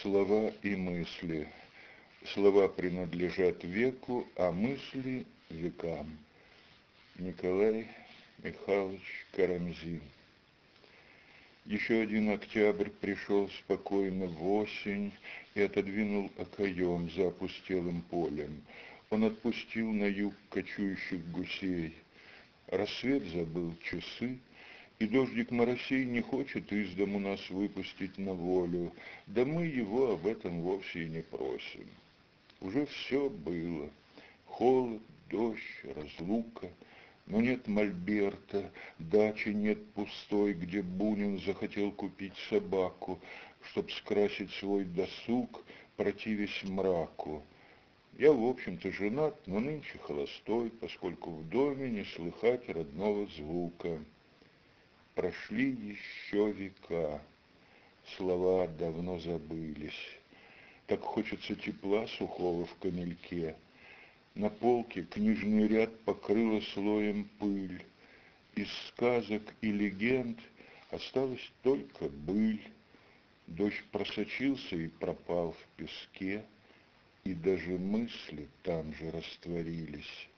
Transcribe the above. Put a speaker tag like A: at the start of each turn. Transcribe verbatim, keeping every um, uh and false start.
A: Слова и мысли. Слова принадлежат веку, а мысли – векам. Николай Михайлович Карамзин. Еще один октябрь пришел спокойно в осень и отодвинул окоем за опустелым полем. Он отпустил на юг кочующих гусей. Рассвет забыл часы, и дождик моросей не хочет из дому нас выпустить на волю, да мы его об этом вовсе и не просим. Уже все было. Холод, дождь, разлука. Но нет мольберта, дачи нет пустой, где Бунин захотел купить собаку, чтоб скрасить свой досуг, противясь мраку. Я, в общем-то, женат, но нынче холостой, поскольку в доме не слыхать родного звука. Прошли еще века, слова давно забылись. Так хочется тепла сухого в камельке. На полке книжный ряд покрыла слоем пыль. Из сказок и легенд осталась только быль. Дождь просочился и пропал в песке, и даже мысли там же растворились.